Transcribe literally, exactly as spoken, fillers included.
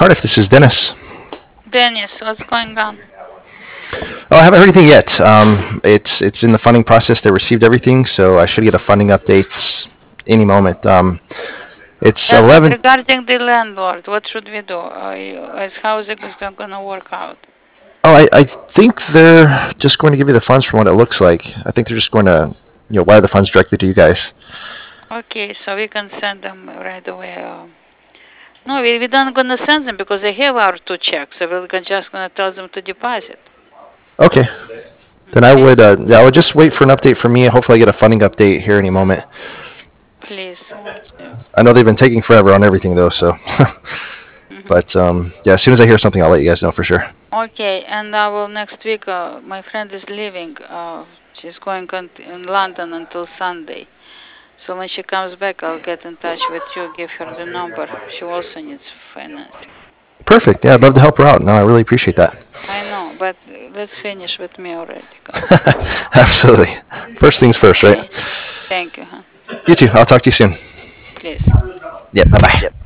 Cardiff. This is Dennis. Dennis, what's going on? Oh, I haven't heard anything yet. Um, it's it's in the funding process. They received everything, so I should get a funding update any moment. Um, it's Yeah, but eleven. regarding the landlord, what should we do? Uh, is how is it going to work out? Oh, I, I think they're just going to give you the funds from what it looks like. I think they're just going to, you know, wire the funds directly to you guys. Okay, so we can send them right away. Uh, no, we we don't gonna send them because they have our two checks. So we're gon- just gonna tell them to deposit. Okay. Then I Okay, would, uh, yeah, I would just wait for an update from me. Hopefully, I get a funding update here any moment. please. Yeah. I know they've been taking forever on everything though, so. Mhm. But um, yeah, as soon as I hear something, I'll let you guys know for sure. Okay, and I will next week. Uh, my friend is leaving. Uh, she's going on in London until Sunday. So when she comes back, I'll get in touch with you, give her the number. She also needs financing. Perfect. Yeah, I'd love to help her out. No, I really appreciate that. I know, but uh, let's finish with me already. Come on. Absolutely. First things first, right? Okay. Thank you, huh? You too. I'll talk to you soon. Please. Yeah. Bye bye.